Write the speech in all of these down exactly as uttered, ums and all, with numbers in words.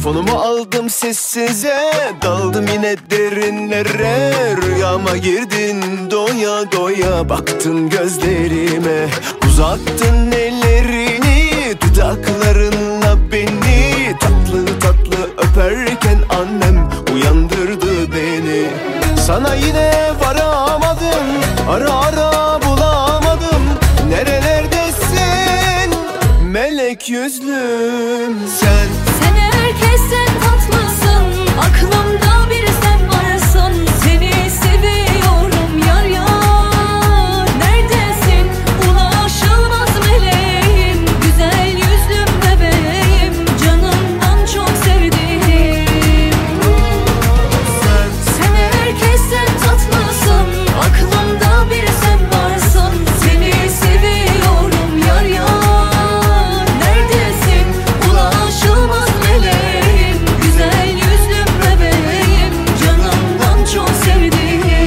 Telefonumu aldım sessize, daldım yine derinlere. Rüyama girdin doya doya, baktın gözlerime. Uzattın ellerini, dudaklarınla beni tatlı tatlı öperken annem uyandırdı beni. Sana yine varamadım, ara ara bulamadım. Nerelerdesin melek yüzlüm sen? Sen herkesten tatlısın, aklımda bir sen varsın. Seni seviyorum yar yar. Neredesin ulaşılmaz meleğim, güzel yüzlüm bebeğim, canımdan çok sevdiğim. Sen, Sen herkesten tatlısın, aklımda bir sen varsın. Seni seviyorum yar yar. Neredesin ulaşılmaz meleğim, güzel yüzlüm bebeğim, canımdan çok sevdiğim.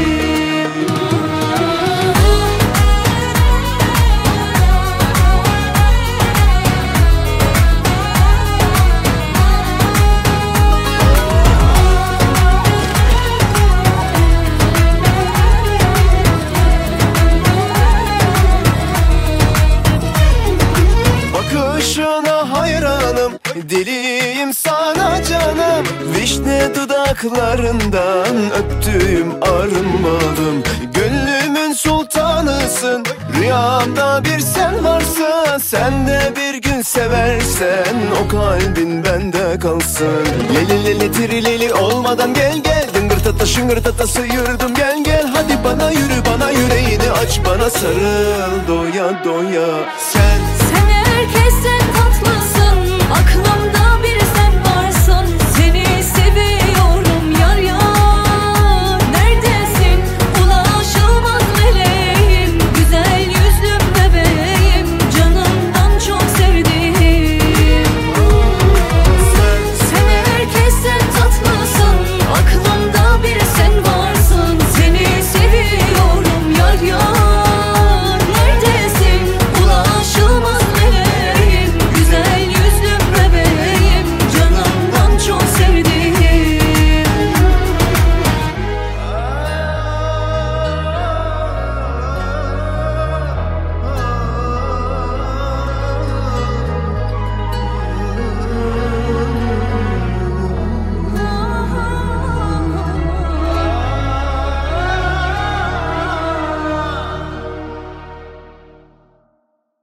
bakışına hayranım, deliyim sana canım. Vişne dudaklarından öptüğüm arınmadım. Gönlümün sultanısın, rüyamda bir sen varsın. Sen de bir gün seversen o kalbin bende kalsın. Leli leli tirileli olmadan gel gel, dıngırtata şıngırtata sıyırdım gel gel. Hadi bana yürü, bana yüreğini aç, bana sarıl doya doya. Sen, Sen herkesten tatlısın, aklımda